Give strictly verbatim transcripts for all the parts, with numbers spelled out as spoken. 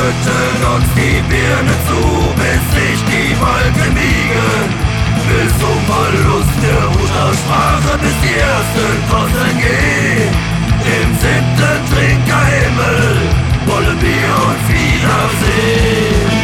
schütten uns die Birne zu, bis sich die Wolken wiegen. Bis zum Verlust der Muttersprache, bis die ersten Kosten gehen. Im siebten Trinkerhimmel wollen wir uns wiedersehen.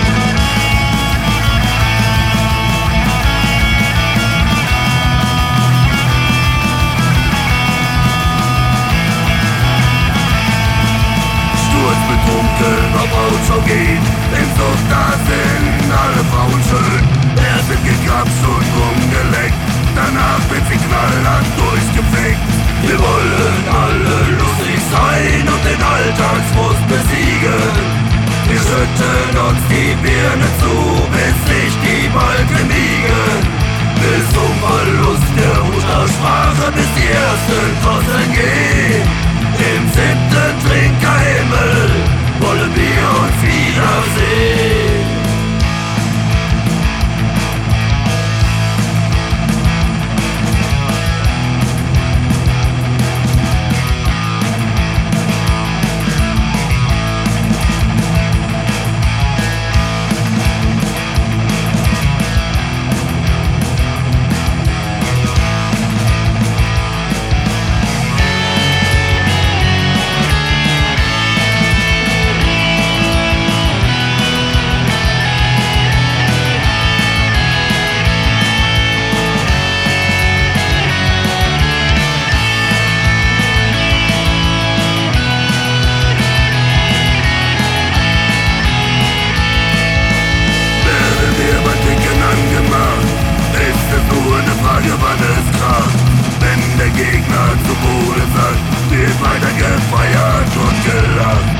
Betrunken auf Ausschau gehen, im Suff, da sind alle Frauen schön. Erst wird gekrapscht und rumgeleckt, danach wird sie knallhart durchgefegt. Wir wollen alle lustig sein und den Alltagsfrust besiegen. Wir schütten uns die Birne zu, bis sich die Wolken wiegen. Bis zum Verlust der Muttersprache, bis die ersten Kosten gehen. Im siebten Trinkerhimmel wollen wir uns wiedersehen. Wenn der Gegner zu Boden sagt, wird weiter gefeiert und gelacht.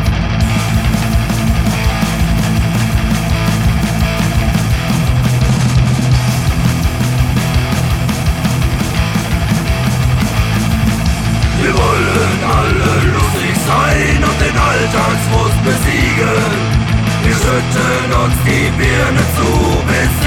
Wir wollen alle lustig sein und den Alltagsfrust besiegen. Wir schütten uns die Birne zu, bis